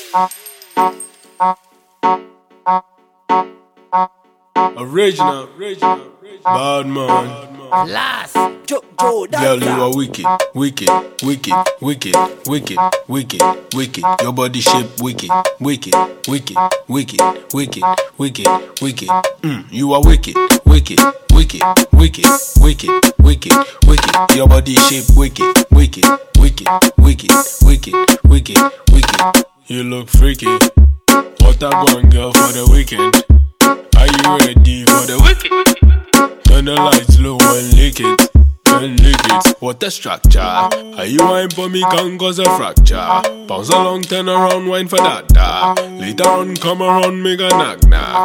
Original, bad man. Last, Girl, you are wicked, wicked, wicked, wicked, wicked, wicked, wicked. Your body shape wicked, wicked, wicked, wicked, wicked, wicked, wicked. You are wicked, wicked, wicked, wicked, wicked, wicked, wicked. Your body shape wicked, wicked, wicked, wicked, wicked, wicked, wicked. You look freaky. What a going girl for the weekend? Are you ready for the weekend? Turn the lights low and lick it. What a structure. Are you wine for me can cause a fracture? Bounce along, turn around, wine for that. Later on, come around, make a knock.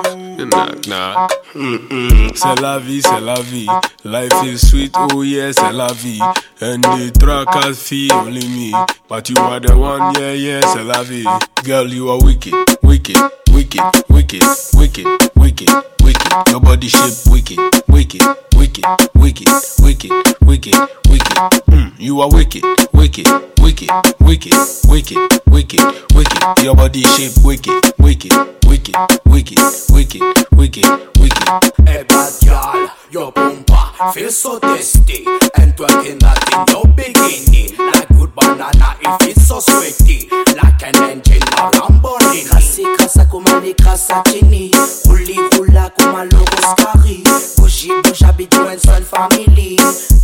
C'est la vie, c'est la vie. Life is sweet, oh yes, c'est la vie. And the trackers feel only me. But you are the one, yeah, c'est la vie. Girl, you are wicked, wicked, wicked, wicked, wicked, wicked, wicked. Your body shape wicked, wicked, wicked, wicked, wicked, wicked, wicked. You are wicked, wicked, wicked, wicked, wicked, wicked, wicked. Your body shape wicked, wicked, wicked, wicked, wicked, wicked, wicked. Hey bad girl, your bumper feels so tasty, and twerking that in your bikini, like good banana if it's so sweaty, like an engine or Lamborghini. Kasi kasa kumali kasa chini, huli hula kumalogo skari, bougie bouge habitué une seule famille.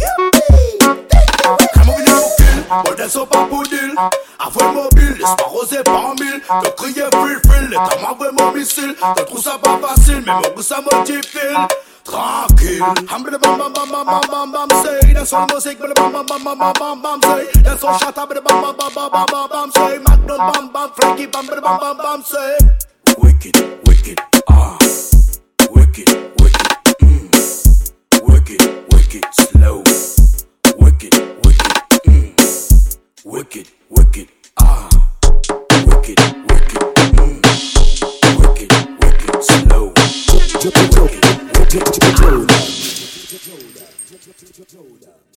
Bon des sont pas pour deal. Avant le mobile, laisse-moi roser par mille. Te crier free, l'état m'envoie mon missile. Te trouve ça pas facile, mais mon goût ça motive. Tranquille. Bam bam bam bam bam bam bam say. That's all music, bam bam bam bam bam bam bam say. That's all shut up, bam bam bam bam bam bam bam say. Magnum bam bam, Frankie bam bam bam bam say. Wicked, wicked, wicked, wicked, wicked, wicked, slow. Wicked, wicked, wicked, wicked, wicked, wicked, wicked, wicked, slow. Wicked, wicked,